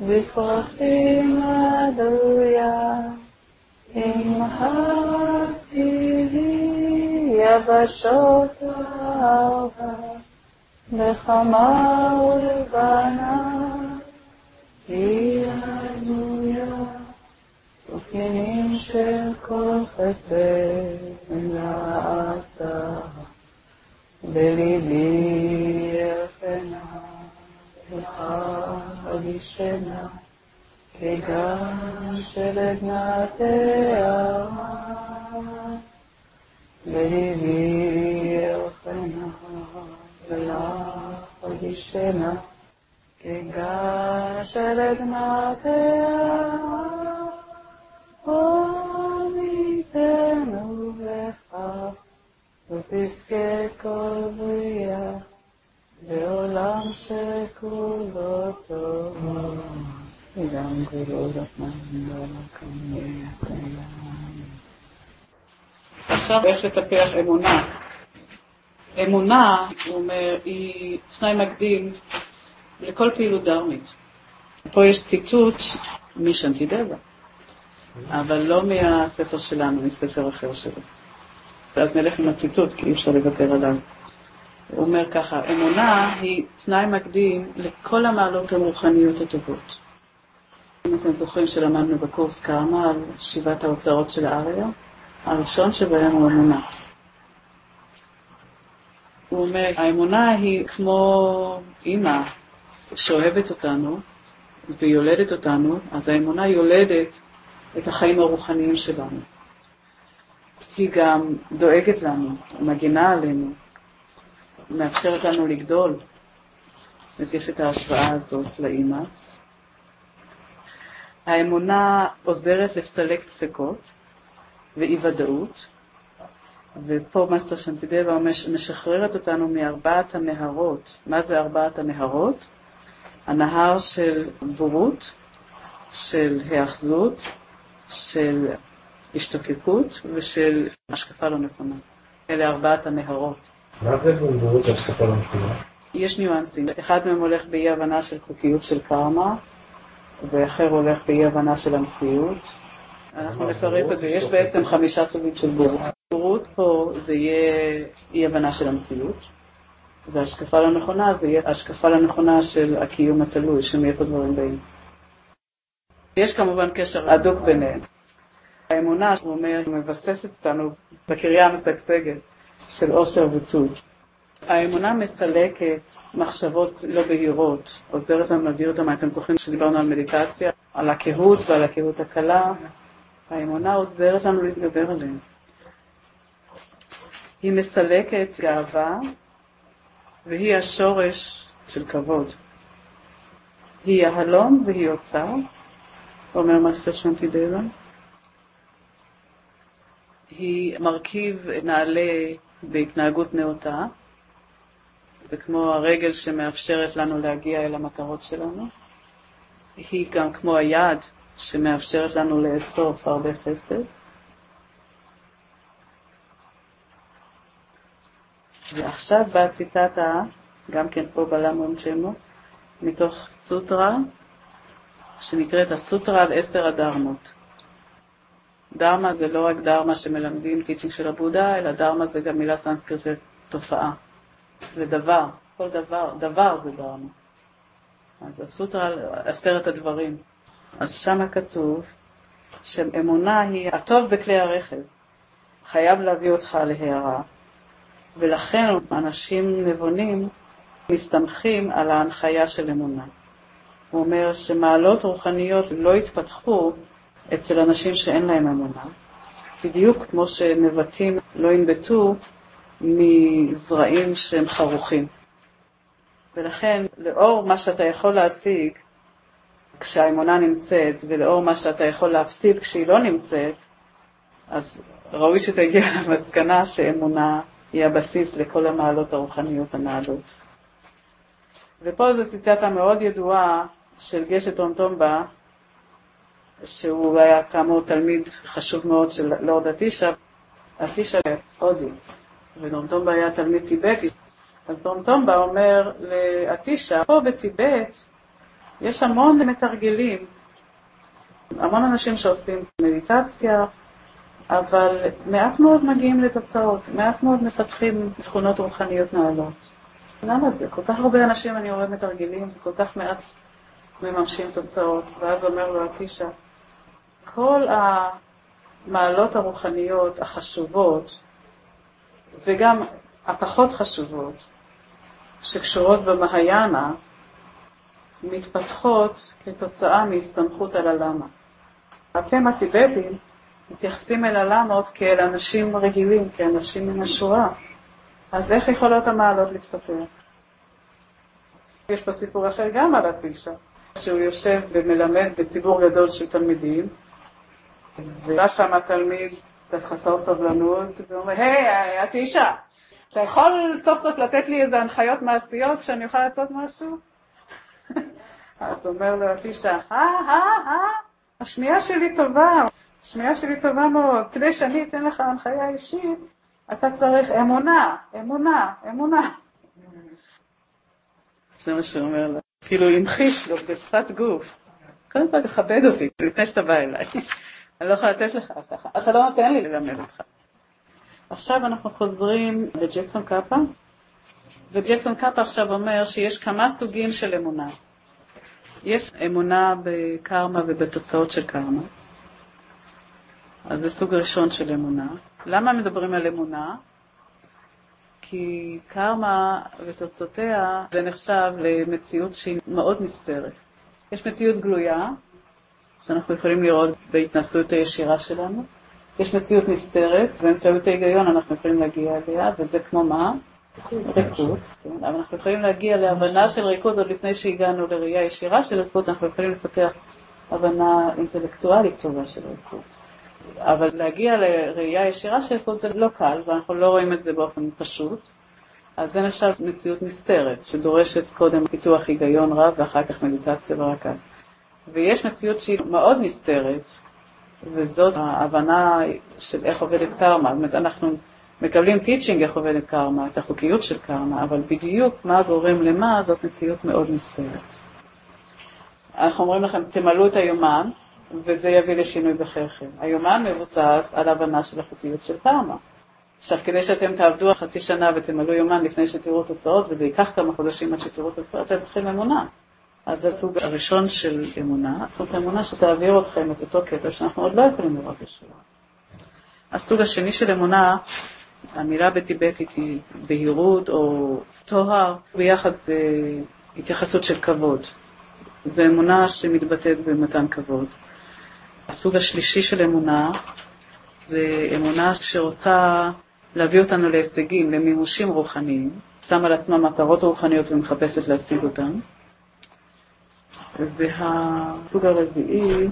בפרחים הדויה, עם הצילי יבשות אהבה, בחמה ולבנה, היא הדויה, ופנינים של כל חסד נעתה, בליבי יפנה, הגישנה, כגן של עדנה תארה, בליבי יפנה, הגישנה, כגן של עדנה תארה, עמיתנו לך, ותזכה כל בריאה, בעולם שכולו טוב, וגם גבולות כמי הקיים. עכשיו איך לטפח אמונה. אמונה, הוא אומר, היא תנאי מקדים לכל פעילות דרמית. פה יש ציטוט משנטידבה, אבל לא מהספר שלנו, מספר אחר שלו. ואז נלך עם הציטוט, כי אי אפשר לוותר עליו. הוא אומר ככה, אמונה היא תנאי מקדים לכל המעלות הרוחניות הטובות. אם אתם זוכרים שלמדנו בקורס קרמה על 7 האוצרות של האריה, הראשון שבהם הוא אמונה. הוא אומר, האמונה היא כמו אמא שאוהבת אותנו ויולדת אותנו, אז האמונה יולדת את החיים הרוחניים שלנו. היא גם דואגת לנו, מגינה עלינו, מאפשרת לנו לגדול. יש את ההשוואה הזאת לאמא. האמונה עוזרת לסלק ספקות ואי ודאות, ופה מאסטר שנטידבה משחררת אותנו מ4 הנהרות. מה זה 4 הנהרות? הנהר של בורות, של היאחזות, של השתוקקות ושל השקפה לא נכונה. אלה 4 הנהרות. מה זה בורות והשקפה לא נכונה? יש ניואנסים. אחד מהם הולך באי הבנה של חוקיות של קרמה, ואחר הולך באי הבנה של המציאות. אנחנו נפרט את זה. יש בעצם 5 סוגים של בורות. בורות פה זה יהיה אי הבנה של המציאות, והשקפה לא נכונה זה יהיה השקפה לא נכונה של הקיום התלוי, שמאיפה דברים באים. יש כמובן קשר הדוק ביניהם. האמונה, הוא אומר, מבססת אותנו בקריה המשגשגת של עושר וטוב. האמונה מסלקת מחשבות לא בהירות, עוזרת לנו להעביר אותם. אתם זוכרים שדיברנו על מדיטציה, על הקהות ועל הקהות הקלה. האמונה עוזרת לנו להתגבר עליהם. היא מסלקת גאווה, והיא השורש של כבוד. היא יהלום והיא אוצר, אומר מאסטר שנטידבה. היא מרכיב נעלה בהתנהגות נאותה. זה כמו הרגל שמאפשרת לנו להגיע אל המטרות שלנו. היא גם כמו היד שמאפשרת לנו לאסוף הרבה חסד. ועכשיו באה ציטטה, גם כן פה בלמון צ'מו, מתוך סוטרה, שנקראת הסוטרה על 10 הדרמות. דרמה זה לא רק דרמה שמלמדים טיצ'ינג של הבודה, אלא דרמה זה גם מילה סנסקריט ותופעה. ודבר, כל דבר, דבר זה דרמה. אז הסוטרה על 10 הדברים. אז שם כתוב שאמונה היא הטוב בכלי הרכב. חייב להביא אותך להערה. ולכן אנשים נבונים מסתמכים על ההנחיה של אמונה. הוא אומר שמעלות רוחניות לא התפתחו אצל אנשים שאין להם אמונה, בדיוק כמו שנבטים לא ינבטו מזרעים שהם חרוכים. ולכן לאור מה שאתה יכול להשיג כשהאמונה נמצאת, ולאור מה שאתה יכול להפסיד כשהיא לא נמצאת, אז ראוי שתגיע למסקנה שאמונה היא הבסיס לכל המעלות הרוחניות הנעלות. ופה זו ציטטה מאוד ידועה של גשת טומטומבה, שהוא היה כאמור תלמיד חשוב מאוד של לורד אטישה. אטישה הודי, וטומטומבה היה תלמיד טיבטי. אז טומטומבה אומר לאטישה, פה בטיבט יש המון מתרגלים, המון אנשים שעושים מדיטציה, אבל מעט מאוד מגיעים לתוצאות, מעט מאוד מפתחים תכונות רוחניות נעלות. למה זה? כל כך הרבה אנשים אני רואה מתרגלים, וכל כך מעט מממשים תוצאות, ואז אומר לו התישה, כל המעלות הרוחניות החשובות, וגם הפחות חשובות, שקשורות במהיאנה, מתפתחות כתוצאה מהסתמכות על הלמה. אתם הטיבטים מתייחסים אל הלמות כאל אנשים רגילים, כאנשים מן השורה. אז איך יכולות המעלות להתפתח? יש פה סיפור אחר גם על התישה, שהוא יושב ומלמד בציבור גדול של תלמידים, ובא שם התלמיד חסר סבלנות, ואומר, היי, התישה, אתה יכול סוף סוף לתת לי איזה הנחיות מעשיות כשאני אוכל לעשות משהו? אז אומר לו התישה, השמיעה שלי טובה, השמיעה שלי טובה מאוד, כדי שאני אתן לך הנחיה אישית, אתה צריך אמונה, אמונה, אמונה. זה מה שהוא אומר לו. כאילו המחיש לו בשפת גוף. קודם כל תכבד אותי, לפני שאתה בא אליי. אני לא יכולה לתת לך ככה. אתה לא נותן לי ללמד אותך. עכשיו אנחנו חוזרים לג'קסון קאפה, וג'קסון קאפה עכשיו אומר שיש כמה סוגים של אמונה. יש אמונה בקרמה ובתוצאות של קרמה. אז זה סוג ראשון של אמונה. למה מדברים על אמונה? כי קרמה ותוצאותיה זה נחשב למציאות שהיא מאוד נסתרת. יש מציאות גלויה, שאנחנו יכולים לראות בהתנסות הישירה שלנו. יש מציאות נסתרת, באמצעות ההיגיון אנחנו יכולים להגיע אליה, וזה כמו מה? ריקות. כן? אבל אנחנו יכולים להגיע להבנה של ריקות עוד לפני שהגענו לראייה ישירה של ריקות, אנחנו יכולים לפתח הבנה אינטלקטואלית טובה של ריקות. אבל להגיע לראייה ישירה של ריקות זה לא קל, ואנחנו לא רואים את זה באופן פשוט. אז זה נחשב מציאות נסתרת, שדורשת קודם פיתוח היגיון רב ואחר כך מדיטציה ורקת. ויש מציאות שהיא מאוד נסתרת, וזאת ההבנה של איך עובדת קרמה. זאת אומרת, אנחנו מקבלים טיצ'ינג איך עובדת קרמה, את החוקיות של קרמה, אבל בדיוק מה גורם למה, זאת מציאות מאוד נסתרת. אנחנו אומרים לכם, תמלאו את היומן, וזה יביא לשינוי בחייכם. היומן מבוסס על ההבנה של החוקיות של קרמה. עכשיו, כדי שאתם תעבדו חצי שנה ותמלאו יומן לפני שתראו תוצאות, וזה ייקח כמה חודשים עד שתראו תוצאות, אתם צריכים אמונה. אז זה הסוג הראשון של אמונה, זאת אמונה שתעביר אתכם את אותו קטע שאנחנו עוד לא יכולים לראות בשבילה. הסוג השני של אמונה, המילה בטיבטית היא בהירות או תוהר, ביחד זה התייחסות של כבוד. זה אמונה שמתבטאת במתן כבוד. הסוג השלישי של אמונה, זה אמונה שרוצה להביא אותנו להישגים, למימושים רוחניים, שם על עצמה מטרות רוחניות ומחפשת להשיג אותן. והסוג הרביעי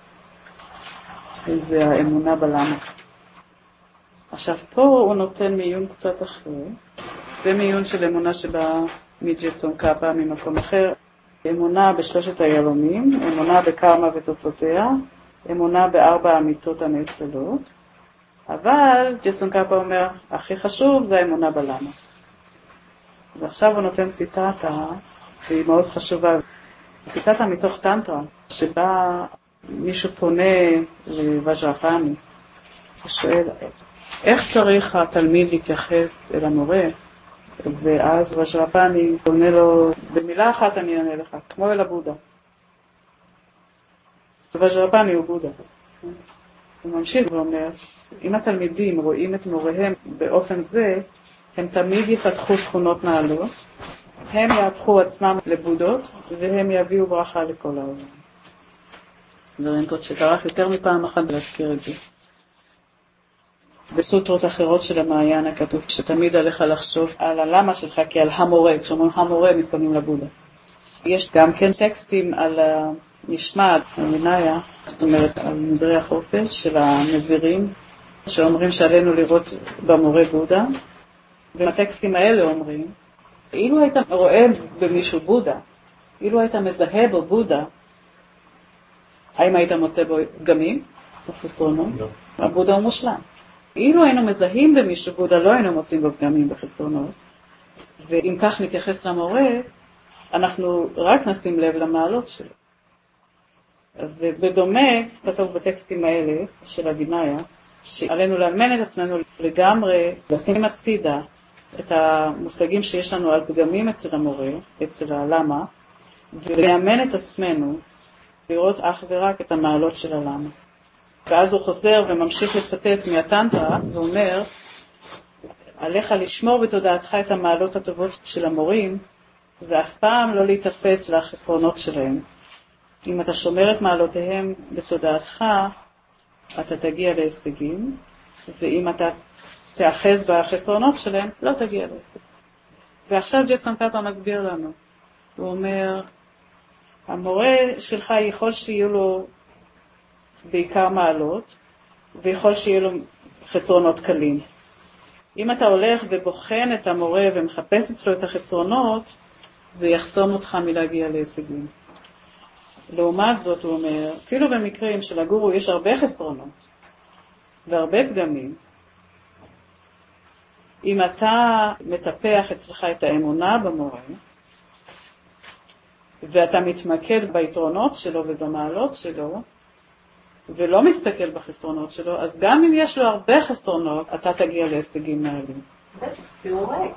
זה האמונה בלמה. עכשיו פה הוא נותן מיון קצת אחר. זה מיון של אמונה שבאה מג'קסון קאפה ממקום אחר. אמונה בשלושת היהלומים, אמונה בקרמה ותוצאותיה, אמונה בארבע האמיתות הנאצלות. אבל ג'קסון קאפה אומר, הכי חשוב זה האמונה בלמה. ועכשיו הוא נותן ציטטה, שהיא מאוד חשובה. ציטטה מתוך טנטרה, שבה מישהו פונה לוואג'רפני, ושואל, איך צריך התלמיד להתייחס אל המורה? ואז וואג'רפני פונה לו, במילה אחת אני אענה לך, כמו אל הבודה. וואג'רפני הוא בודה. הוא ממשיך ואומר, אם התלמידים רואים את מוריהם באופן זה, הם תמיד יפתחו תכונות נעלות, הם יהפכו עצמם לבודות, והם יביאו ברכה לכל העולם. ורינפוצ'ה טרח יותר מפעם אחת להזכיר את זה. בסוטרות אחרות של המעיין כתוב שתמיד עליך לחשוב על הלמה שלך כי על המורה, כשאומרים המורה מתכוונים לבודה. יש גם כן טקסטים על המשמעת, המניה, זאת אומרת על נדרי החופש של הנזירים, שאומרים שעלינו לראות במורה בודה, והטקסטים האלה אומרים, אילו היית רואה במישהו בודה, אילו היית מזהה בו בודה, האם היית מוצא בו גמים או חסרונות? לא. הבודה הוא מושלם. אילו היינו מזהים במישהו בודה, לא היינו מוצאים בו גמים וחסרונות. ואם כך נתייחס למורה, אנחנו רק נשים לב למעלות שלו. ובדומה, כתוב בטקסטים האלה של הגינאיה, שעלינו לאמן את עצמנו לגמרי, לשים הצידה את המושגים שיש לנו על פגמים אצל המורה, אצל הלמה, ולאמן את עצמנו לראות אך ורק את המעלות של הלמה. ואז הוא חוזר וממשיך לצטט מהטנטרה ואומר, עליך לשמור בתודעתך את המעלות הטובות של המורים, ואף פעם לא להתאפס לחסרונות שלהם. אם אתה שומר את מעלותיהם בתודעתך, אתה תגיע להישגים, ואם אתה תאחז בחסרונות שלהם, לא תגיע להישגים. ועכשיו ג'טסון קאפה מסביר לנו. הוא אומר, המורה שלך יכול שיהיו לו בעיקר מעלות, ויכול שיהיו לו חסרונות קלים. אם אתה הולך ובוחן את המורה ומחפש אצלו את החסרונות, זה יחסום אותך מלהגיע להישגים. לעומת זאת הוא אומר, אפילו במקרים של הגורו יש הרבה חסרונות והרבה פגמים, אם אתה מטפח אצלך את האמונה במורה, ואתה מתמקד ביתרונות שלו ובמעלות שלו, ולא מסתכל בחסרונות שלו, אז גם אם יש לו הרבה חסרונות, אתה תגיע להישגים מעלים. תיאורי.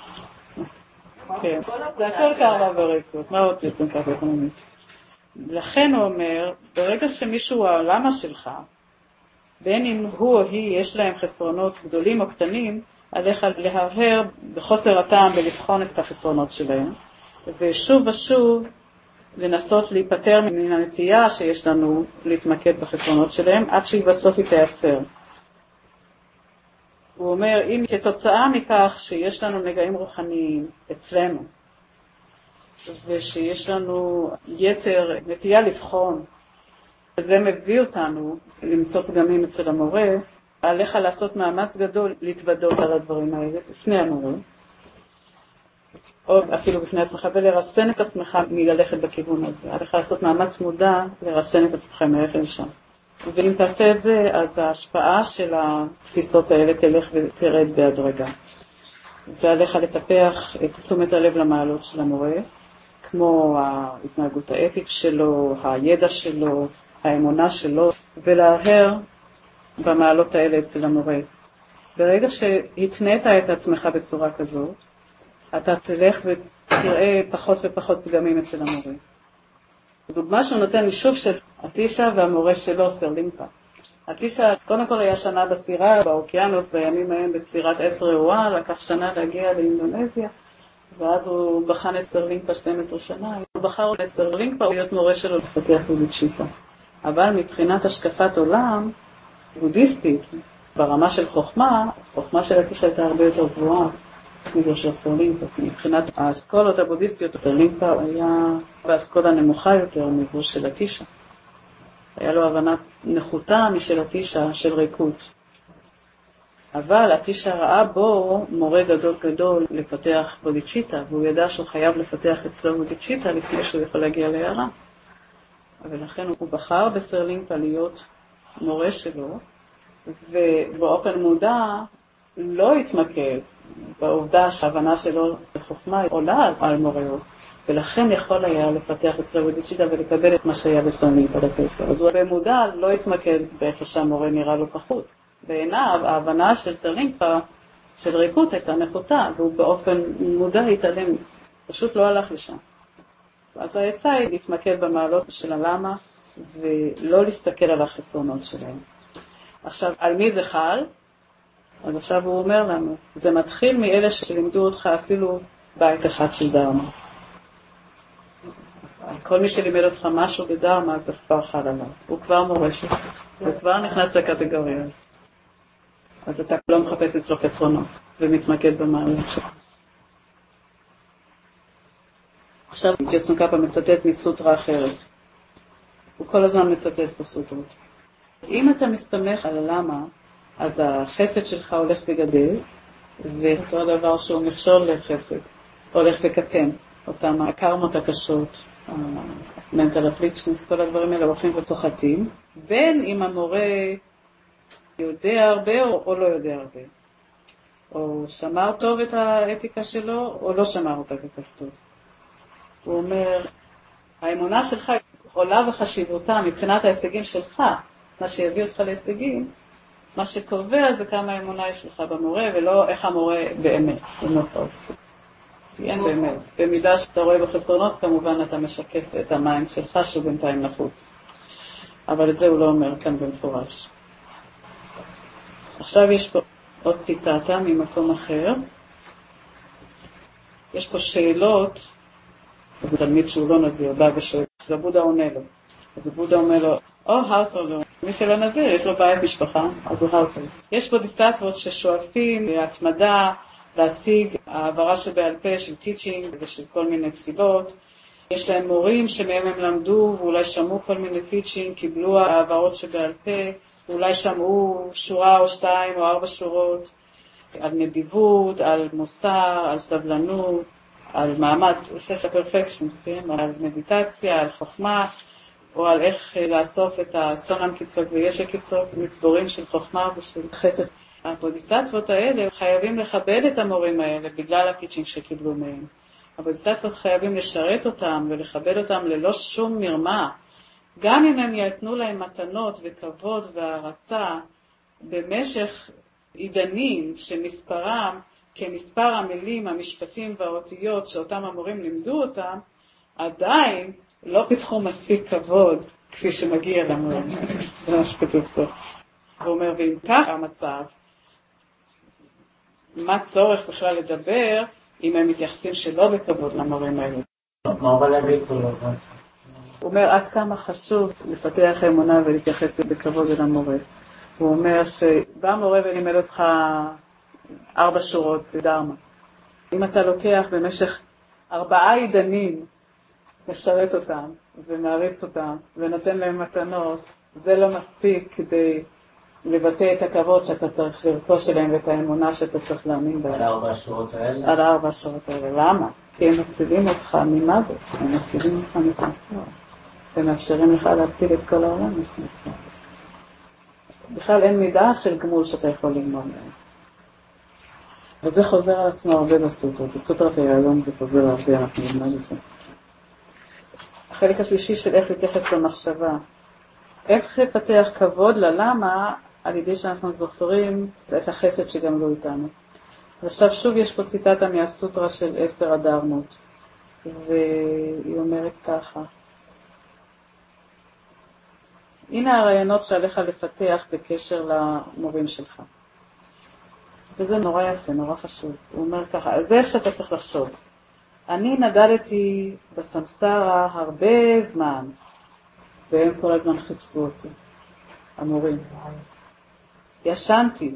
כן, זה הכל קרמה וריקות. מה עוד יוצאים ככה אקונומית? לכן הוא אומר, ברגע שמישהו העלמה שלך, בין אם הוא או היא יש להם חסרונות גדולים או קטנים, עליך להרהר בחוסר הטעם ולבחון את החסרונות שלהם, ושוב ושוב לנסות להיפטר מן הנטייה שיש לנו להתמקד בחסרונות שלהם, עד שהיא בסוף היא תייצר. הוא אומר, אם כתוצאה מכך שיש לנו נגעים רוחניים אצלנו, ושיש לנו יתר נטייה לבחון, וזה מביא אותנו למצוא פגמים אצל המורה, עליך לעשות מאמץ גדול להתוודות על הדברים האלה בפני המורה, או אפילו בפני עצמך, ולרסן את עצמך מללכת בכיוון הזה. עליך לעשות מאמץ מודע לרסן את עצמך מלכת לשם. ואם תעשה את זה, אז ההשפעה של התפיסות האלה תלך ותרד בהדרגה. ועליך לטפח את תשומת הלב למעלות של המורה, כמו ההתנהגות האתית שלו, הידע שלו, האמונה שלו, ולהרהר במעלות האלה אצל המורה. ברגע שהתנית את עצמך בצורה כזאת, אתה תלך ותראה פחות ופחות פגמים אצל המורה. דוגמה שהוא נותן לי שוב של אטישה והמורה שלו, סרלינפה. אטישה קודם כל היה שנה בסירה באוקיינוס, בימים ההם בסירת עץ רעועה, לקח שנה להגיע לאינדונזיה, ואז הוא בחן את סרלינפה 12 שנה. הוא בחר את סרלינפה להיות מורה שלו לפתח בודהיצ'יטה. אבל מבחינת השקפת עולם בודהיסטית, ברמה של חוכמה, חוכמה של אטישה הייתה הרבה יותר גבוהה מזו של סרלינפה. מבחינת האסכולות הבודהיסטיות, סרלינפה היה באסכולה נמוכה יותר מזו של אטישה. היה לו הבנה נחותה משל אטישה של ריקות. אבל אטישה ראה בו מורה גדול לפתח בודהיצ'יטה, והוא ידע שהוא חייב לפתח אצלו בודהיצ'יטה לפני שהוא יכול להגיע להערה. ולכן הוא בחר בסרלינפה להיות מורה שלו, ובאופן מודע לא התמקד בעובדה שההבנה שלו בחוכמה עולה על מורהו, ולכן יכול היה לפתח אצלו בודהיצ'יטה ולקבל את מה שהיה בסרלינפה לתת לו. אז הוא במודע לא התמקד באיפה שהמורה נראה לו פחות. בעיניו ההבנה של סרלינפה של ריקות הייתה נחותה, והוא באופן מודע התעלם, פשוט לא הלך לשם. אז העצה היא להתמקד במעלות של הלמה ולא להסתכל על החסרונות שלהם. עכשיו, על מי זה חל? אז עכשיו הוא אומר לנו, זה מתחיל מאלה שלימדו אותך אפילו בית אחד של דרמה. כל מי שלימד אותך משהו בדרמה, זה כבר חל עליו. הוא כבר מורה שלך, הוא כבר נכנס לקטגוריה הזאת. אז אתה לא מחפש אצלו חסרונות ומתמקד במעלות שלך. עכשיו ג'טסון קאפה מצטט מסוטרה אחרת. הוא כל הזמן מצטט פה סוטרות. אם אתה מסתמך על הלמה, אז החסד שלך הולך וגדל, ואותו הדבר שהוא מכשול לחסד, הולך וקטן. אותם הקרמות הקשות, mental afflictions, כל הדברים האלה הולכים ופוחתים, בין אם המורה יודע הרבה או לא יודע הרבה. או שמר טוב את האתיקה שלו, או לא שמר אותה כל כך טוב. הוא אומר, האמונה שלך עולה בחשיבותה מבחינת ההישגים שלך, מה שיביא אותך להישגים, מה שקובע זה כמה אמונה יש לך במורה, ולא איך המורה באמת. כי אין באמת. במידה שאתה רואה בחסרונות, כמובן אתה משקף את המיינד שלך שהוא בינתיים נחות. אבל את זה הוא לא אומר כאן במפורש. עכשיו יש פה עוד ציטטה ממקום אחר. יש פה שאלות, אז תלמיד שהוא לא נזיר, בא ושואל, ובודה עונה לו. אז הבודה אומר לו, האוסולר, מי שלא נזיר, יש לו בעיית משפחה, אז הוא האוסולר. יש בודיסטבות ששואפים להתמדה, להשיג העברה שבעל פה של טיצ'ינג ושל כל מיני תפילות. יש להם מורים שמהם הם למדו ואולי שמעו כל מיני טיצ'ינג, קיבלו העברות שבעל פה, ואולי שמעו שורה או 2 או 4 שורות על נדיבות, על מוסר, על סבלנות, על מאמץ, יש הפרפקשנס, על מדיטציה, על חוכמה, או על איך לאסוף את הסונם קיצוק ויש הקיצוק, מצבורים של חוכמה ושל חסד. הבודיסטבות האלה חייבים לכבד את המורים האלה בגלל הטיצ'ינג שקיבלו מהם. הבודיסטבות חייבים לשרת אותם ולכבד אותם ללא שום מרמה. גם אם הם יתנו להם מתנות וכבוד והערצה במשך עידנים שמספרם כמספר המילים, המשפטים והאותיות שאותם המורים לימדו אותם, עדיין לא פיתחו מספיק כבוד כפי שמגיע למורים. זה מה שכתוב פה. הוא אומר, ואם כך המצב, מה צורך בכלל לדבר אם הם מתייחסים שלא בכבוד למורים האלה? מה הוא בא להגיד פה? הוא אומר, עד כמה חשוב לפתח אמונה ולהתייחס בכבוד אל המורה. הוא אומר שבא מורה ולימד אותך 4 שורות דרמה. אם אתה לוקח במשך 4 עידנים משרת אותם ומעריץ אותם ונותן להם מתנות, זה לא מספיק כדי לבטא את הכבוד שאתה צריך לרכוש אליהם ואת האמונה שאתה צריך להאמין בהם. על 4 שורות האלה? על 4 שורות האלה. למה? כי הם מצילים אותך ממוות, הם מצילים אותך מסמסר. הם מאפשרים לך להציל את כל העולם מסמסר. בכלל אין מידה של גמול שאתה יכול ללמוד להם. וזה חוזר על עצמו הרבה בסוטרות. בסוטרות היום זה חוזר הרבה, אנחנו נלמד את זה. החלק השלישי של איך להתייחס במחשבה. איך לפתח כבוד ללמה על ידי שאנחנו זוכרים את החסד שגם לא איתנו. ועכשיו שוב יש פה ציטטה מהסוטרה של 10 הדרמות. והיא אומרת ככה. הנה הרעיונות שעליך לפתח בקשר למורים שלך. וזה נורא יפה, נורא חשוב. הוא אומר ככה, זה איך שאתה צריך לחשוב. אני נדדתי בסמסרה הרבה זמן, והם כל הזמן חיפשו אותי, המורים. ישנתי.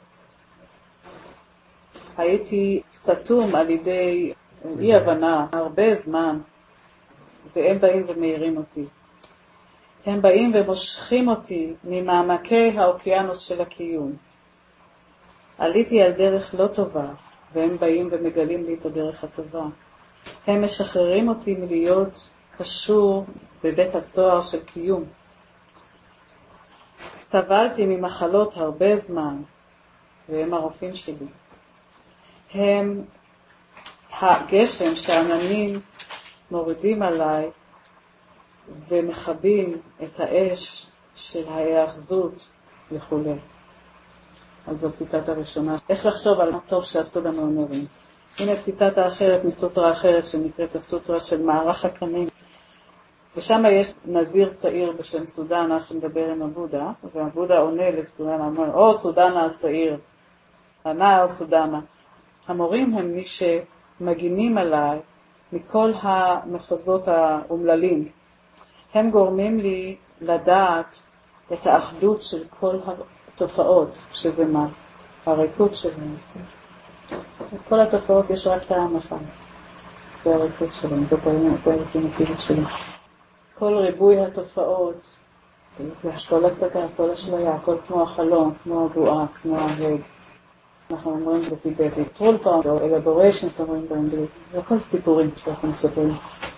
הייתי סתום על ידי אי הבנה הרבה זמן, והם באים ומאירים אותי. הם באים ומושכים אותי ממעמקי האוקיינוס של הקיום. עליתי על דרך לא טובה, והם באים ומגלים לי את הדרך הטובה. הם משחררים אותי מלהיות קשור בבית הסוהר של קיום. סבלתי ממחלות הרבה זמן, והם הרופאים שלי. הם הגשם שהעננים מורידים עליי, ומחבים את האש של ההיאחזות וכו'. אז זו ציטטה ראשונה. איך לחשוב על הטוב שעשו לנו המורים. הנה ציטטה אחרת מסוטרה אחרת שנקראת הסוטרה של מערך הקנים. ושם יש נזיר צעיר בשם סודנה שמדבר עם הבודה, והבודה עונה לסודנה, אומר, סודנה הצעיר, הנער סודנה. המורים הם מי שמגינים עליי מכל המחוזות האומללים. הם גורמים לי לדעת את האחדות של כל התופעות, שזה מה? הריקות שלהם. כל התופעות יש רק טעם אחד. זה הריקות שלהם, זאת הריקות שלהם. כל ריבוי התופעות, זה כל הצגה, כל השליה, הכל כמו החלום, כמו הבועה, כמו ההד. אנחנו אומרים בטיבטית, טרולפאונד או אלבוריישנס אומרים באנגלית. זה הכל סיפורים שאנחנו מספרים.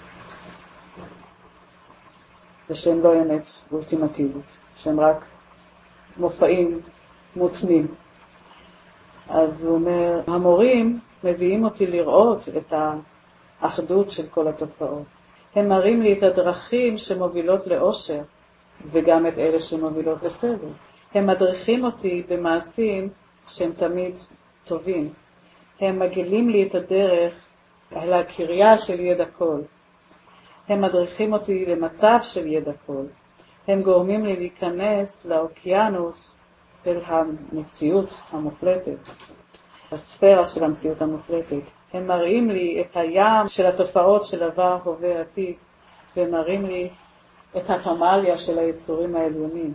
ושהם לא אמת אולטימטיבית, שהם רק מופעים מותנים. אז הוא אומר, המורים מביאים אותי לראות את האחדות של כל התופעות. הם מראים לי את הדרכים שמובילות לאושר, וגם את אלה שמובילות לסבל. הם מדריכים אותי במעשים שהם תמיד טובים. הם מגלים לי את הדרך על הקריה של ידע כל. הם מדריכים אותי למצב של ידע כל. הם גורמים לי להיכנס לאוקיינוס של המציאות המוחלטת, הספירה של המציאות המוחלטת. הם מראים לי את הים של התופעות של עבר, הווה, עתיד, והם מראים לי את הפמליה של היצורים העליונים.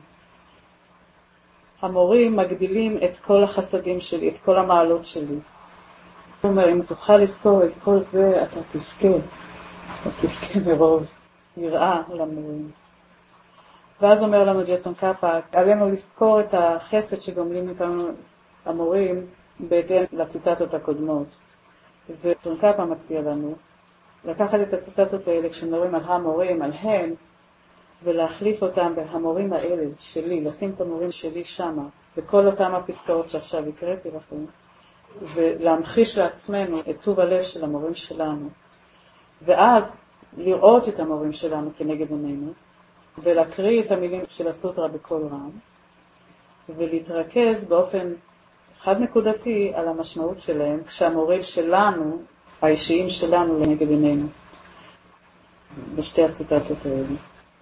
המורים מגדילים את כל החסדים שלי, את כל המעלות שלי. הוא אומר, אם תוכל לזכור את כל זה, אתה תבכה. אתה תבכה מרוב יראה למורים. ואז אומר לנו ג'ייסון קאפה, עלינו לזכור את החסד שגומלים איתנו המורים בהתאם לציטטות הקודמות. וג'ייסון קאפה מציע לנו לקחת את הציטטות האלה כשמדברים על המורים, על הם, ולהחליף אותם בהמורים האלה שלי, לשים את המורים שלי שמה, בכל אותם הפסקאות שעכשיו הקראתי לכם, ולהמחיש לעצמנו את טוב הלב של המורים שלנו. ואז לראות את המורים שלנו כנגד עינינו, ולהקריא את המילים של הסוטרה בכל רם, ולהתרכז באופן חד נקודתי על המשמעות שלהם, כשהמורים שלנו, האישיים שלנו, לנגד עינינו, בשתי הציטטות האלה.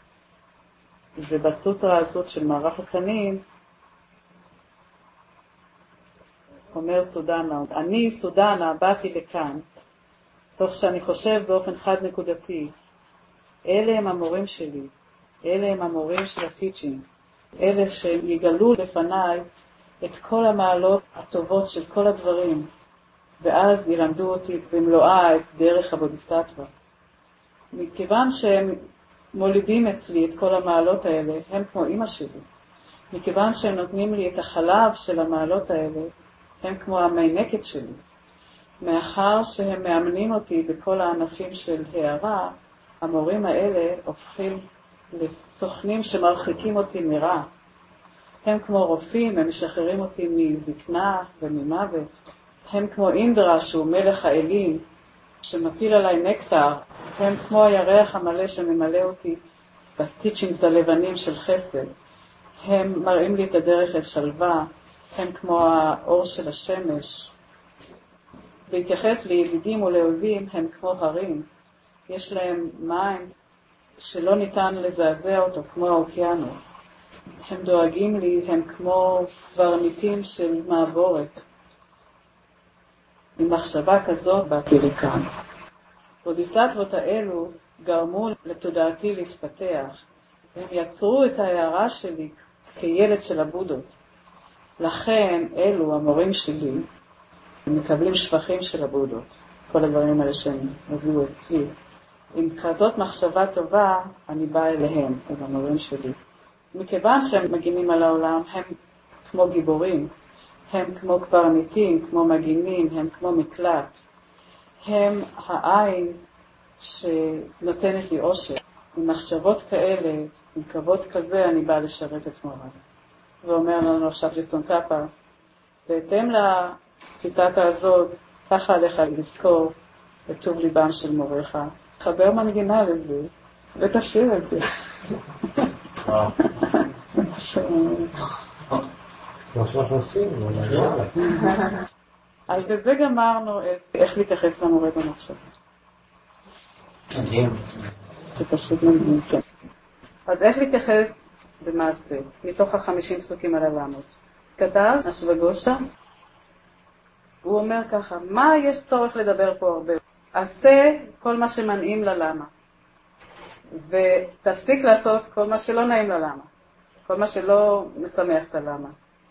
ובסוטרה הזאת של מערך הקנים, אומר סודנה, אני סודנה באתי לכאן, תוך שאני חושב באופן חד נקודתי, אלה הם המורים שלי, אלה הם המורים של הטיצ'ינג, אלה שיגלו לפניי את כל המעלות הטובות של כל הדברים, ואז ילמדו אותי במלואה את דרך הבודיסטווה. מכיוון שהם מולידים אצלי את כל המעלות האלה, הם כמו אמא שלי. מכיוון שהם נותנים לי את החלב של המעלות האלה, הם כמו המיינקת שלי. מאחר שהם מאמנים אותי בכל הענפים של הערה, המורים האלה הופכים לסוכנים שמרחיקים אותי מרע. הם כמו רופאים, הם משחררים אותי מזקנה וממוות. הם כמו אינדרה שהוא מלך האלים, שמפיל עליי נקטר. הם כמו הירח המלא שממלא אותי בטיצ'ינגס הלבנים של חסד. הם מראים לי את הדרך אל שלווה. הם כמו האור של השמש. בהתייחס לידידים ולאויבים, הם כמו הרים. יש להם מיינד שלא ניתן לזעזע אותו, כמו האוקיינוס. הם דואגים לי, הם כמו קברניטים של מעבורת. עם מחשבה כזאת באתי לכאן. בודיסטוות האלו גרמו לתודעתי להתפתח. הם יצרו את ההערה שלי כילד של הבודות. לכן אלו, המורים שלי, מקבלים שבחים של הבודות. כל הדברים האלה שהם הביאו אצלי. עם כזאת מחשבה טובה, אני באה אליהם, אל המורים שלי. מכיוון שהם מגינים על העולם, הם כמו גיבורים. הם כמו קברניטים, כמו מגינים, הם כמו מקלט. הם העין שנותנת לי אושר. עם מחשבות כאלה, עם כבוד כזה, אני באה לשרת את מוריי. ואומר לנו עכשיו ג'ייסון קאפה, בהתאם לציטטה הזאת, ככה עליך לזכור את טוב ליבם של מוריך. חבר מנגינה לזה, ותשאיר את זה. מה שאנחנו עושים, אז בזה גמרנו איך להתייחס למורה במחשבה. מדהים. זה פשוט מדהים, כן. אז איך להתייחס במעשה, מתוך 50 פסוקים על הלמות. כתב אשווגושה, הוא אומר ככה, מה יש צורך לדבר פה הרבה? עשה כל מה שמנעים ללמה, ותפסיק לעשות כל מה שלא נעים ללמה, כל מה שלא משמח את הלמה.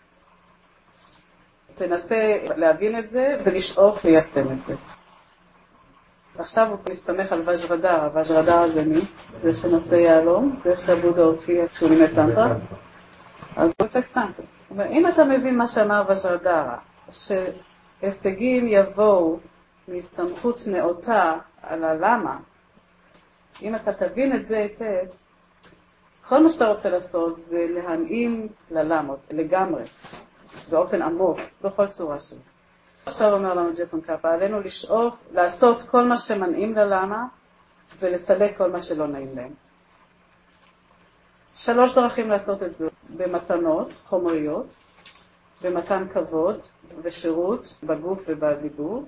תנסה להבין את זה ולשאוף ליישם את זה. עכשיו הוא מסתמך על וג'רדר. הווג'רדר זה מי? זה שנושא יעלום, זה איך שהבודה הופיע כשהוא לימד טנטרה. אז זה טקסט טנטרה. אם אתה מבין מה שאמר וג'רדר, שהישגים יבואו מהסתמכות נאותה על הלמה, אם אתה תבין את זה היטב, כל מה שאתה רוצה לעשות זה להנעים ללמות, לגמרי, באופן עמוק, בכל צורה שלו. עכשיו אומר לנו ג'ייסון קאפה, עלינו לשאוף, לעשות כל מה שמנעים ללמה, ולסלק כל מה שלא נעים להם. 3 דרכים לעשות את זה, במתנות חומריות, במתן כבוד ושירות בגוף ובדיבור,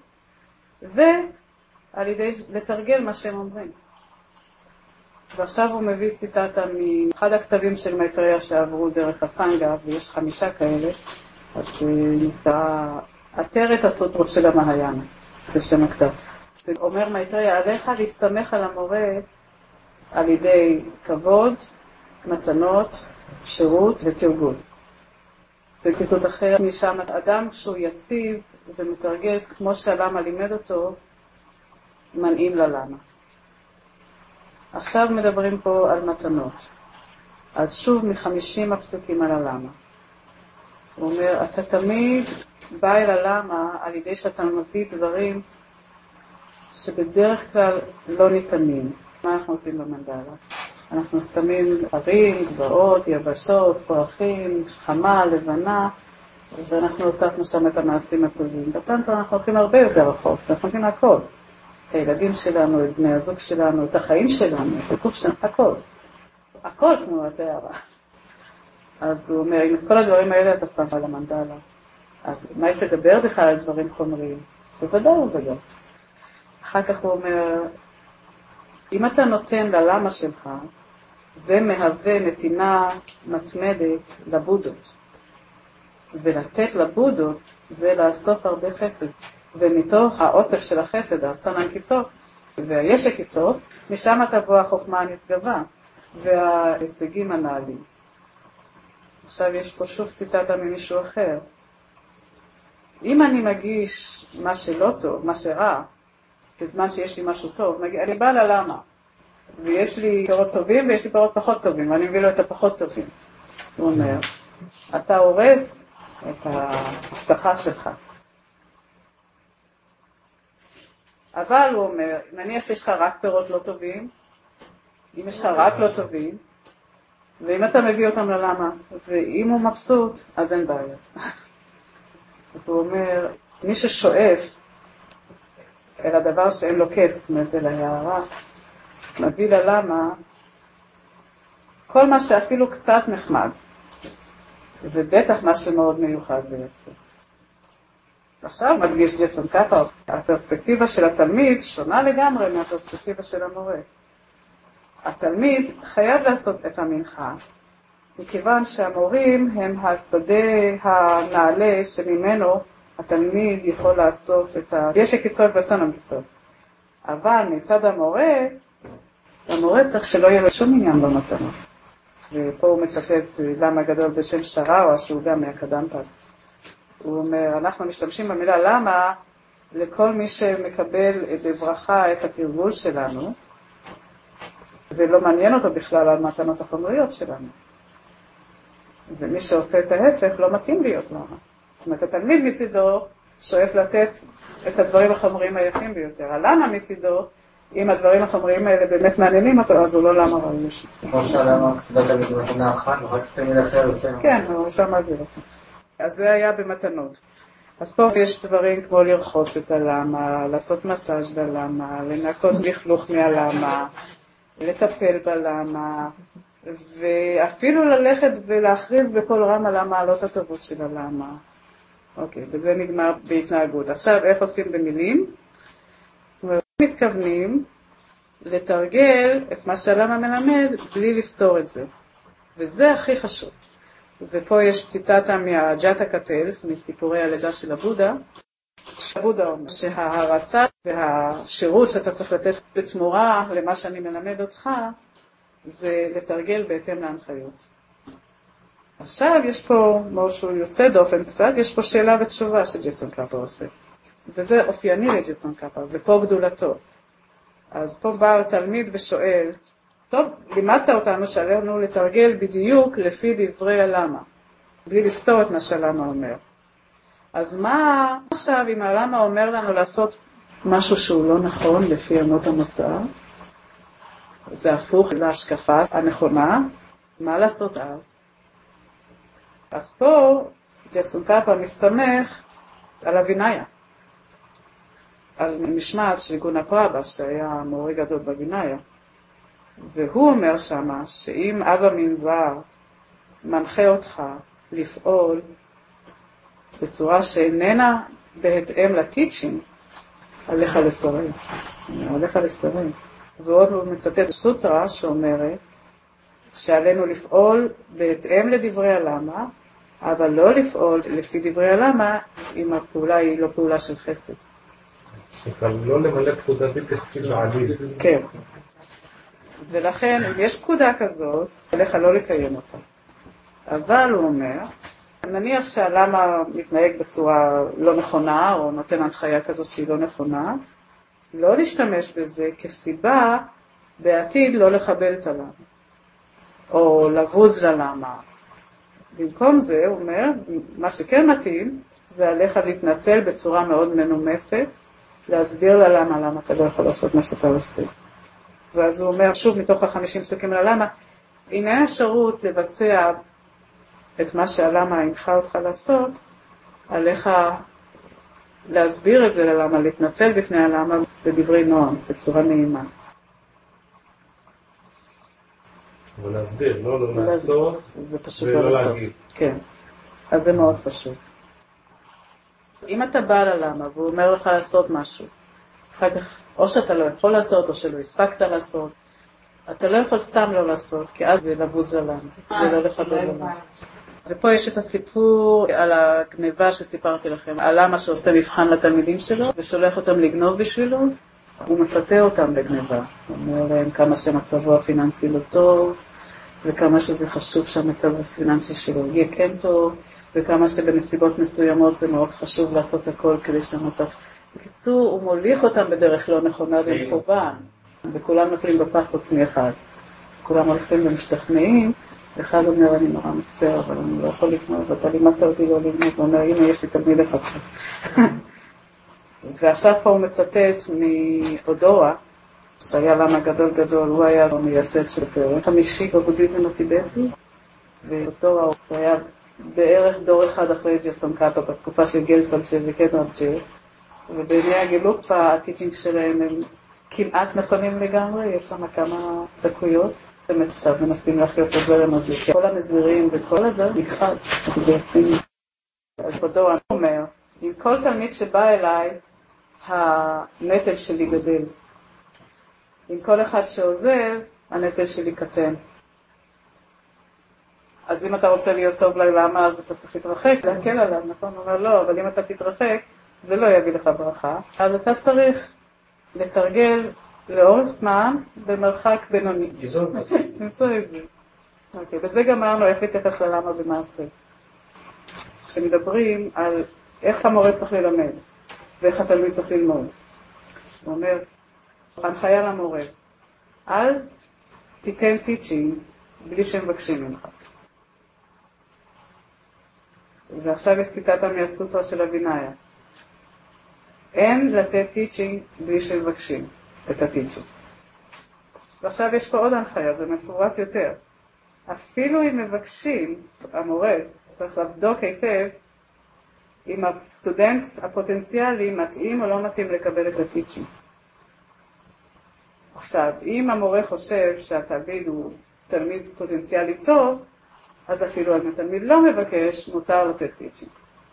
ועל ידי לתרגל מה שהם אומרים. ועכשיו הוא מביא ציטטה מאחד הכתבים של מייטריה שעברו דרך הסנגה, ויש 5 כאלה, אז זה נקרא עטרת הסוטרות של המהיאנה, זה שם הכתב. ואומר מייטריה, עליך להסתמך על המורה על ידי כבוד, מתנות, שירות ותרגול. בציטוט אחר, משם אדם שהוא יציב ומתרגל כמו שהלמה לימד אותו, מנעים ללמה. עכשיו מדברים פה על מתנות. אז שוב מ50 הפסוקים על הלמה. הוא אומר, אתה תמיד בא אל הלמה על ידי שאתה מביא דברים שבדרך כלל לא ניתנים. מה אנחנו עושים במנדלה? אנחנו שמים ערים, גבעות, יבשות, פרחים, חמה, לבנה, ואנחנו הוספנו שם את המעשים הטובים. בטנטרה אנחנו הולכים הרבה יותר רחוק, אנחנו הולכים הכל. את הילדים שלנו, את בני הזוג שלנו, את החיים שלנו, את הגוף שלנו, הכל. הכל תמורת הערה. אז הוא אומר, אם את כל הדברים האלה אתה שם על המנדלה, אז מה יש לדבר בכלל על דברים חומריים? בוודאי ובוודאי. אחר כך הוא אומר, אם אתה נותן ללמה שלך, זה מהווה נתינה מתמדת לבודות. ולתת לבודות זה לאסוף הרבה חסד. ומתוך האוסף של החסד, הסנן קיצור, והיש הקיצור, משם תבוא החוכמה הנשגבה וההישגים הנעלים. עכשיו יש פה שוב ציטטה ממישהו אחר. אם אני מגיש מה שלא טוב, מה שרע, בזמן שיש לי משהו טוב, אני באה ללמה. ויש לי פירות טובים ויש לי פירות פחות טובים, ואני מביא לו את הפחות טובים. הוא אומר, אתה הורס את ההבטחה שלך. אבל הוא אומר, נניח שיש לך רק פירות לא טובים, אם יש לך רק לא טובים, ואם אתה מביא אותם ללמה, ואם הוא מבסוט, אז אין בעיה. הוא אומר, מי ששואף אל הדבר שאין לו קץ, זאת אומרת, אל ההערה, מביא ללמה, כל מה שאפילו קצת נחמד, ובטח מה שמאוד מיוחד ויפה. עכשיו מדגיש ג'ייסון קאפה, הפרספקטיבה של התלמיד שונה לגמרי מהפרספקטיבה של המורה. התלמיד חייב לעשות את המנחה, מכיוון שהמורים הם השדה הנעלה שממנו התלמיד יכול לאסוף את יש הקיצור וסנן קיצור. אבל מצד המורה צריך שלא יהיה לו שום עניין במתנות. ופה הוא מצטט למה גדול בשם שרה, או שהוא גם מהקדמפס. הוא אומר, אנחנו משתמשים במילה למה לכל מי שמקבל בברכה את התרגול שלנו, ולא מעניין אותו בכלל על מתנות החומריות שלנו. ומי שעושה את ההפך לא מתאים להיות למה. זאת אומרת, התלמיד מצידו שואף לתת את הדברים החומריים היפים ביותר. הלמה מצידו, אם הדברים החומריים האלה באמת מעניינים אותו, אז הוא לא למה ראוי לשם. כמו שהלמה כתבת במתנה אחת, ואחר כך תלמיד אחר יוצא. כן, הוא שם מעביר אותו. אז זה היה במתנות. אז פה יש דברים כמו לרחוץ את הלמה, לעשות מסאז' ללמה, לנקות לכלוך מהלמה, לטפל בלמה, ואפילו ללכת ולהכריז בכל רם על המעלות הטובות של הלמה. אוקיי, וזה נגמר בהתנהגות. עכשיו, איך עושים במילים? מתכוונים לתרגל את מה שהלמה מלמד בלי לסתור את זה. וזה הכי חשוב. ופה יש ציטטה מהג'אטה קטלס, מסיפורי הלידה של הבודה. הבודה אומר שההרצה והשירות שאתה צריך לתת בתמורה למה שאני מלמד אותך, זה לתרגל בהתאם להנחיות. עכשיו יש פה משהו יוצא דופן קצת, יש פה שאלה ותשובה שג'ייסון קאפה עושה. וזה אופייני לג'ייסון קאפה, ופה גדולתו. אז פה בא התלמיד ושואל, טוב, לימדת אותנו שעלינו לתרגל בדיוק לפי דברי הלמה, בלי לסתור את מה שהלמה אומר. אז מה עכשיו אם הלמה אומר לנו לעשות משהו שהוא לא נכון לפי אמות המוסר? זה הפוך להשקפה הנכונה, מה לעשות אז? אז פה ג'ייסון קאפה מסתמך על הוויניה. על משמעת של גונה פרבה, שהיה מורה גדול בווינאיה. והוא אומר שמה שאם אבא מנזר מנחה אותך לפעול בצורה שאיננה בהתאם לטיצ'ינג, עליך לסרב. עליך לסרב. ועוד הוא מצטט סוטרה שאומרת שעלינו לפעול בהתאם לדברי הלמה, אבל לא לפעול לפי דברי הלמה אם הפעולה היא לא פעולה של חסד. לא למלא פקודה בלתי חוקית בעליל. כן. ולכן, אם יש פקודה כזאת, עליך לא לקיים אותה. אבל הוא אומר, נניח שהלמה מתנהג בצורה לא נכונה, או נותן הנחיה כזאת שהיא לא נכונה, לא להשתמש בזה כסיבה בעתיד לא לכבד את הלמה, או לבוז ללמה. במקום זה, הוא אומר, מה שכן מתאים, זה עליך להתנצל בצורה מאוד מנומסת, להסביר ללמה, למה אתה לא יכול לעשות מה שאתה עושה. ואז הוא אומר, שוב, מתוך 50 פסוקים ללמה, הנה אפשרות לבצע את מה שהלמה הנחה אותך לעשות, עליך להסביר את זה ללמה, להתנצל בפני הלמה בדברי נועם, בצורה נעימה. ולהסביר, לא לעשות ולא להגיד. כן, אז זה מאוד פשוט. אם אתה בא ללמה והוא אומר לך לעשות משהו, אחר כך או שאתה לא יכול לעשות או שלא הספקת לעשות, אתה לא יכול סתם לא לעשות, כי אז זה לבוז ללמה, זה לא לכבד ללמה. ופה יש את הסיפור על הגניבה שסיפרתי לכם, על למה שעושה מבחן לתלמידים שלו ושולח אותם לגנוב בשבילו, הוא מפתה אותם בגניבה. הוא אומר להם כמה שמצבו הפיננסי לא טוב, וכמה שזה חשוב שהמצב הפיננסי שלו יהיה כן טוב, וכמה שבנסיבות מסוימות זה מאוד חשוב לעשות הכל כדי שהמצב... בקיצור, הוא מוליך אותם בדרך לא נכונה במכוון, וכולם נופלים בפח חוץ מאחד. כולם הולכים ומשתכנעים, ואחד אומר, אני נורא מצטער, אבל אני לא יכול לקנות, ואתה לימדת אותי לא לקנות, ואומר, הנה, יש לי תלמיד אחד. ועכשיו פה הוא מצטט מאודורה, שהיה למה גדול, הוא היה מייסד של סרט חמישי בבודהיזם הטיבטי, ואודורה הוא היה בערך דור אחד אחרי ג'צמקאפה, בתקופה של גלצלצ'ה וקדרצ'ה, ובעיני הגלוקפה, הטיצ'ינג שלהם הם כמעט נכונים לגמרי, יש שם כמה דקויות. באמת עכשיו מנסים להחיות את הזרם הזה, כי כל הנזירים וכל הזרם נכחד, ועושים. אז בדור אני אומר, אם כל תלמיד שבא אליי, הנטל שלי גדל. אם כל אחד שעוזב, הנטל שלי קטן. אז אם אתה רוצה להיות טוב ללמה, אז אתה צריך להתרחק, להקל עליו, נכון? הוא אומר לא, אבל אם אתה תתרחק, זה לא יביא לך ברכה. אז אתה צריך לתרגל לאורך זמן במרחק בינוני. נמצא את זה. אוקיי, וזה גם אמרנו איך להתייחס ללמה במעשה. כשמדברים על איך המורה צריך ללמד ואיך התלמיד צריך ללמוד. הוא אומר, הנחיה למורה, אל תיתן טיצ'ינג בלי שמבקשים ממך. ועכשיו יש ציטטה מהסוטרה של הווינאיה. אין לתת טיצ'ינג בלי שמבקשים את הטיצ'ינג. ועכשיו יש פה עוד הנחיה, זה מפורט יותר. אפילו אם מבקשים, המורה צריך לבדוק היטב אם הסטודנט הפוטנציאלי מתאים או לא מתאים לקבל את הטיצ'ינג. עכשיו, אם המורה חושב שהתלמיד הוא תלמיד פוטנציאלי טוב, אז אפילו אם התלמיד לא מבקש, מותר לתת טיצ'ינג.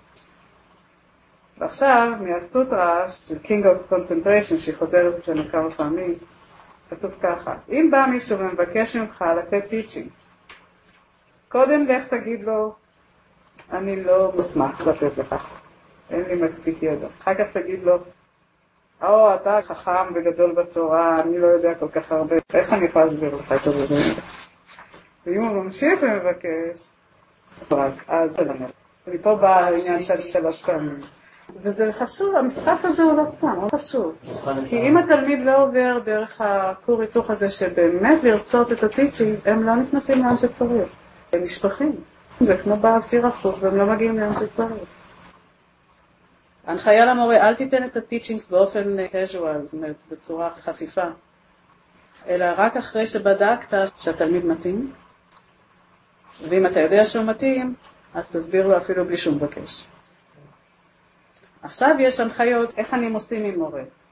ועכשיו, מהסוטרה של King of Concentration, שהיא חוזרת אצלנו כמה פעמים, כתוב ככה, אם בא מישהו ומבקש ממך לתת טיצ'ינג, קודם לך תגיד לו, אני לא מוסמך לתת לך, אין לי מספיק ידע. אחר כך תגיד לו, אתה חכם וגדול בתורה, אני לא יודע כל כך הרבה, איך אני יכולה להסביר לך את הדברים האלה? ואם הוא ממשיך ומבקש, רק אז זה לנר. מפה בא העניין של 3 פעמים. וזה חשוב, המשחק הזה הוא לא סתם, הוא חשוב. כי אם התלמיד לא עובר דרך הכור היתוך הזה שבאמת לרצות את הטיצ'ינג, הם לא נכנסים לאן שצריך. הם נשפכים. זה כמו באסיר הפוך, והם לא מגיעים לאן שצריך. ההנחיה למורה, אל תיתן את הטיצ'ינגס באופן casual, זאת אומרת, בצורה חפיפה, אלא רק אחרי שבדקת שהתלמיד מתאים, ואם אתה יודע שהוא מתאים, אז תסביר לו אפילו בלי שהוא מבקש. עכשיו יש הנחיות איך אני עושים עם מורה.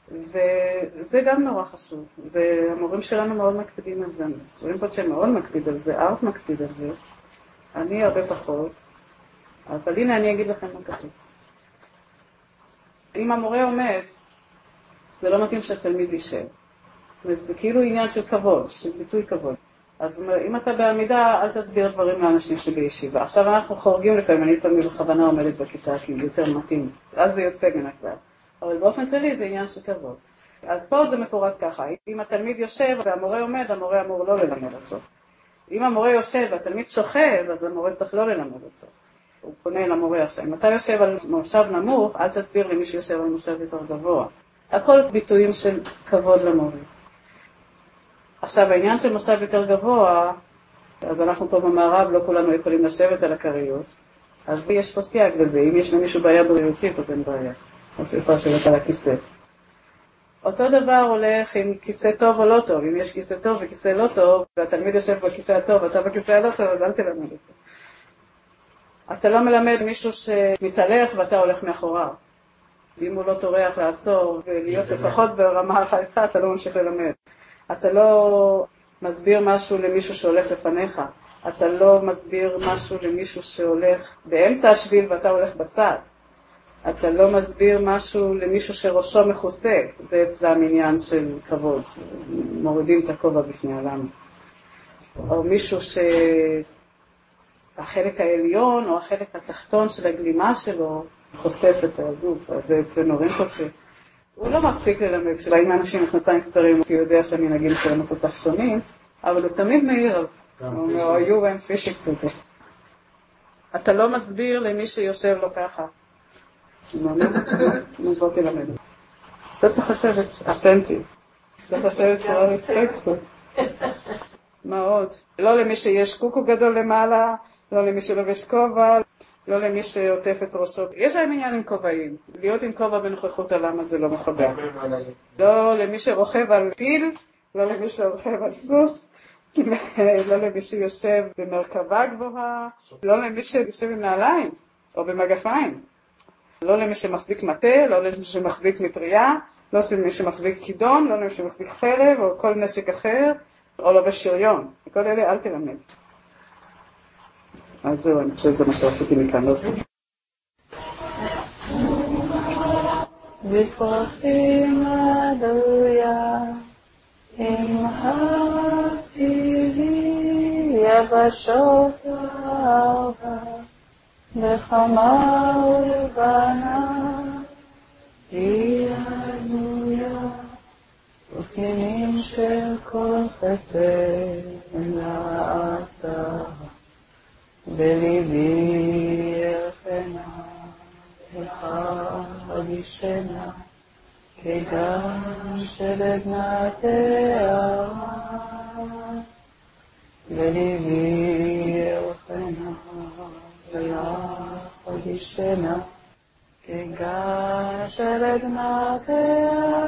וזה גם נורא חשוב, והמורים שלנו מאוד מקפידים על זה. רואים פה שהם מאוד מקפיד על זה, ארט מקפיד על זה, אני הרבה פחות, אבל הנה אני אגיד לכם מה כתוב. אם המורה עומד, זה לא מתאים שהתלמיד יישב. זה כאילו עניין של כבוד, של ביטוי כבוד. אז אם אתה בעמידה, אל תסביר דברים לאנשים שבישיבה. עכשיו אנחנו חורגים לפעמים, אני לפעמים בכוונה עומדת בכיתה, כי יותר מתאים. אז זה יוצא מן הכלל. אבל באופן כללי זה עניין של כבוד. אז פה זה מפורט ככה. אם התלמיד יושב והמורה עומד, המורה אמור לא ללמד אותו. אם המורה יושב והתלמיד שוכב, אז המורה צריך לא ללמד אותו. הוא פונה למורה עכשיו. אם אתה יושב על מושב נמוך, אל תסביר למי שיושב על מושב יותר גבוה. הכל ביטויים של כבוד למורה. עכשיו, העניין של מושב יותר גבוה, אז אנחנו פה במערב, לא כולנו יכולים לשבת על הכריות. אז יש פה סייג לזה. אם יש למישהו בעיה בריאותית, אז אין בעיה. אז יוכל לשבת על הכיסא. אותו דבר הולך עם כיסא טוב או לא טוב. אם יש כיסא טוב וכיסא לא טוב, והתלמיד יושב בכיסא הטוב, ואתה בכיסא הלא טוב, אז אל תלמד אותו. אתה לא מלמד מישהו שמתהלך ואתה הולך מאחוריו. אם הוא לא טורח לעצור ולהיות לפחות ברמה החיפה, אתה לא ממשיך ללמד. אתה לא מסביר משהו למישהו שהולך לפניך. אתה לא מסביר משהו למישהו שהולך באמצע השביל ואתה הולך בצד. אתה לא מסביר משהו למישהו שראשו מכוסה. זה אצלם עניין של כבוד. מורידים את הכובע בפני העולם. או מישהו שהחלק העליון או החלק התחתון של הגלימה שלו חושף את הגוף. אז זה אצלנו רואים פה הוא לא מפסיק ללמד, כשבאים אנשים מכנסיים קצרים, כי הוא יודע שהמנהגים שלנו כל כך שונים, אבל הוא תמיד מעיר, אז הוא אומר, you went fishing today. אתה לא מסביר למי שיושב לו ככה. בוא תלמד. אתה צריך לשבת אותנטי. צריך לשבת צורה רספקטפול. מה עוד? לא למי שיש קוקו גדול למעלה, לא למי שלובש כובע, לא למי שעוטף את ראשו. יש להם עניין עם כובעים. להיות עם כובע בנוכחות הלמה זה לא מכובד. לא למי שרוכב על פיל, לא למי שרוכב על סוס, לא למי שיושב במרכבה גבוהה, לא למי שיושב עם נעליים או במגפיים. לא למי שמחזיק מטה, לא למי שמחזיק מטריה, לא למי שמחזיק כידון, לא למי שמחזיק חרב או כל נשק אחר, או לא בשריון. כל אלה אל תלמד. אז זהו, אני חושב שזה מה שרציתי מכאן להוציא. בפרחים הדויה, עם הצילי יבשות וערבה, בחמה ולבנה, היא ענויה, ופנינים של כל חסד נעתה. בליבי ירחנה, לך רגישנה, כגן של עדנתיה. בליבי ירחנה, לך רגישנה, כגן של עדנתיה.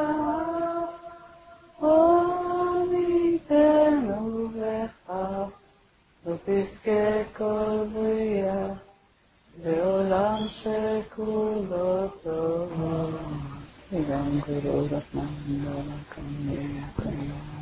עמיתנו לך, ופסקי כל בריאה, בעולם שכולו טוב, וגם גדול לפני בעולם כמובן.